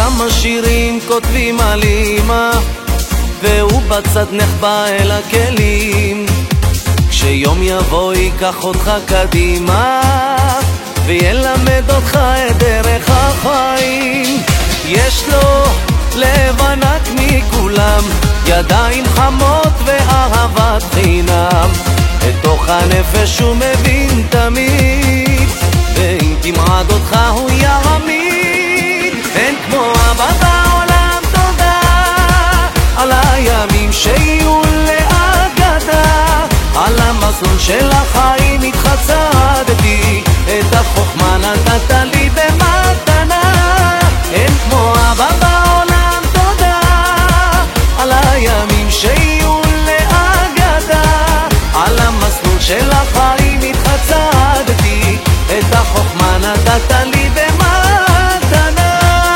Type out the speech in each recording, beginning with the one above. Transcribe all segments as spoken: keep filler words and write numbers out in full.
כמה שירים כותבים על אמא, והוא בצד נחבא אל הכלים. כשיום יבוא ייקח אותך קדימה וילמד אותך את דרך החיים. יש לו לב ענק מכולם, ידיים חמות ואהבת חינם. בתוך הנפש הוא מבין תמיד, ואם תמעד אותך הוא יעמיד. אין כמו אבא בעולם, תודה על הימים שיהיו לאגדה. על המסלול של החיים איתך צעדתי, את החוכמה נתת לי במתנה. אין כמו אבא בעולם, תודה על הימים שיהיו לאגדה. על המסלול של החיים איתך צעדתי, את החוכמה נתת לי במתנה.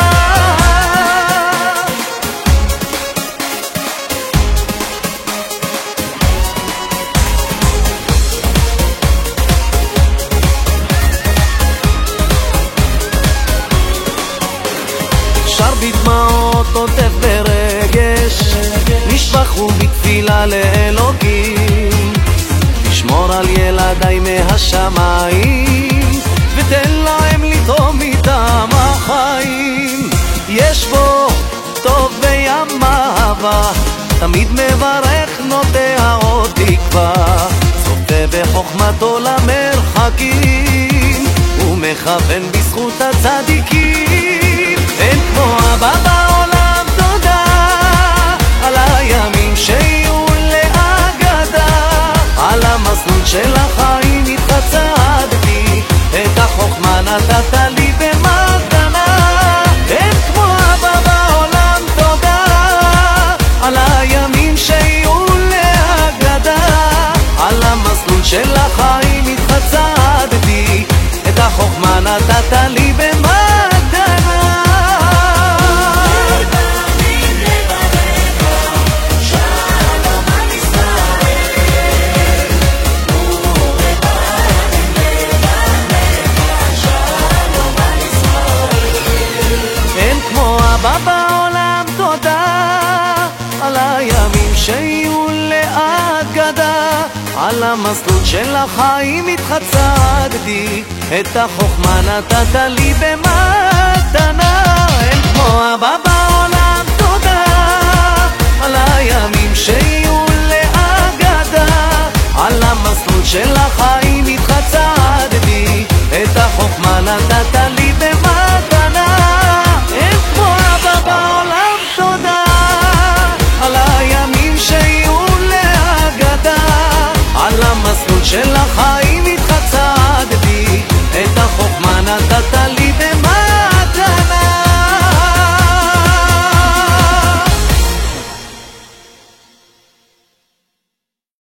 שר בדמעות עוטף ברגש, נשבחו בתפילה לאלוקים. תשמור על ילדיי מהשמיים, ותן להם לתרום מטעם החיים. יש בו טוב וים אהבה, תמיד מברך נוטע עוד תקווה. צופה בחוכמתו למרחקים, ומכוון בזכות הצדיקים. אין כמו אבא בעולם, תודה על הימים שיהיו לאגדה. על המסלול של החיים איתך צעדתי, את החוכמה נתת לי במתנה. אין כמו אבא בעולם, תודה על הימים שיהיו לאגדה. על המסלול של החיים איתך צעדתי, את החוכמה נתת לי במתנה. אבא בעולם, תודה על הימים שיהיו לאגדה. על המסלול של החיים איתך צעדתי, את החוכמה נתת לי במתנה. אין כמו אבא בעולם, תודה על הימים שיהיו לאגדה. על המסלול של החיים איתך צעדתי, את החוכמה נתת